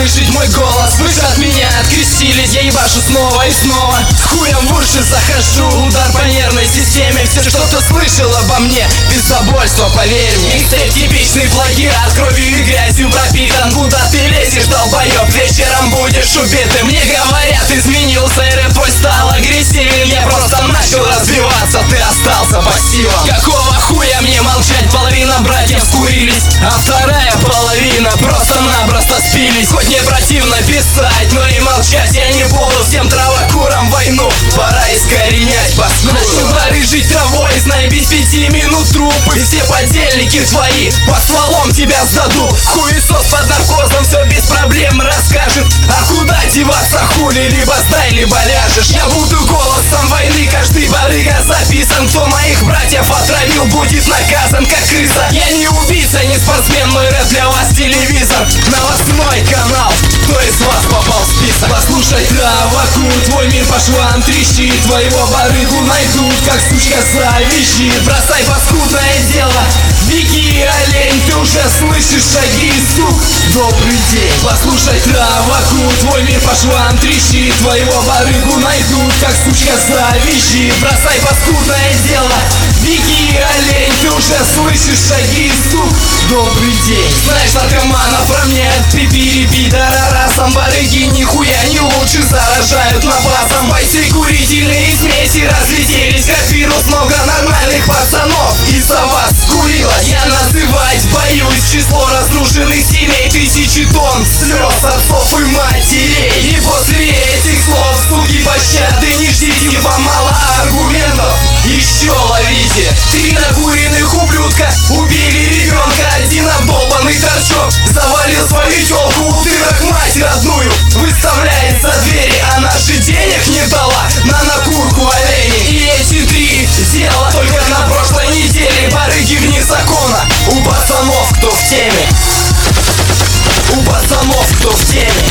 слышать мой голос. Вы же от меня открестились, я ебашу снова и снова. С хуем в уши захожу, удар по нервной системе. Все, что ты слышал обо мне, пиздобольство, поверь мне. Микстейп типичный плагиат, кровью и грязью пропитан. Куда ты лезешь, долбоёб, вечером будешь убитым. Мне говорят, изменился, и рэп твой стал агрессивен. Я просто начал развиваться, ты остался пассивом. Какого хуя мне молчать, половина братьев скурились, а вторая половина просто-напросто спились. Хоть мне противно писать, но и молчать я не буду. Всем травокурам войну пора искоренять паскуду. Начну барыжить травой, знай, без 5 минут трупы. И все подельники твои под стволом тебя сдадут. Хуесос под наркозом все без проблем расскажет. А куда деваться, хули, либо сдай, либо ляжешь. Я буду голосом войны, каждый барыга записан. Кто моих братьев отравил, будет наказан как крыса. Я не убийца, не спортсмен, мой рэп для вас телевизор. Новостной канал, кто из вас попал в список? Послушай травокур, твой мир по швам трещит. Твоего барыгу найдут, как сучка завищит. Бросай паскудное дело, беги, олень, ты уже слышишь шаги, сук. Добрый день. Послушай травокур, твой мир по швам трещит. Твоего барыгу найдут, как сучка завищит. Бросай паскудное дело, беги, олень, ты уже слышишь шаги, сук. Добрый день. Знаешь, наркоманов про мне пипири пидорара. Сам барыги нихуя не лучше заражают напасом. Бойцы курительные смеси разлетелись как вирус. Много нормальных пацанов из-за вас курилось. Я называть боюсь число разрушенных семей. Тысячи тонн слез отцов и матерей. И после этих слов, суки, пощады не ждите. Вам мало аргументов, еще ловите. 3 накуренных ублюдка убили ребенка. Один обдолбанный торчок завалил свою тёлку в дырах мать родную. Выставляет за двери, она же денег не дала на накурку оленей. И эти 3 дела только на прошлой неделе. Барыги вне закона, у пацанов кто в теме. У пацанов кто в теме.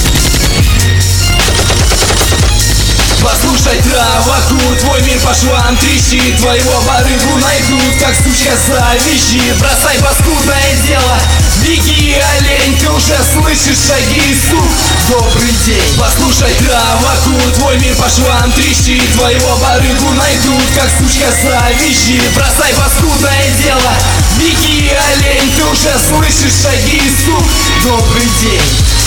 Послушай травокур, твой мир по швам трещит. Твоего барыгу найдут, как сучка завищит. Бросай паскудное дело, беги, олень, ты уже слышишь шаги, сук. Добрый день. Послушай травокур, твой мир по швам трещит. Твоего барыгу найдут, как сучка завищит. Бросай паскудное дело, беги, олень, ты уже слышишь шаги, сук. Добрый день.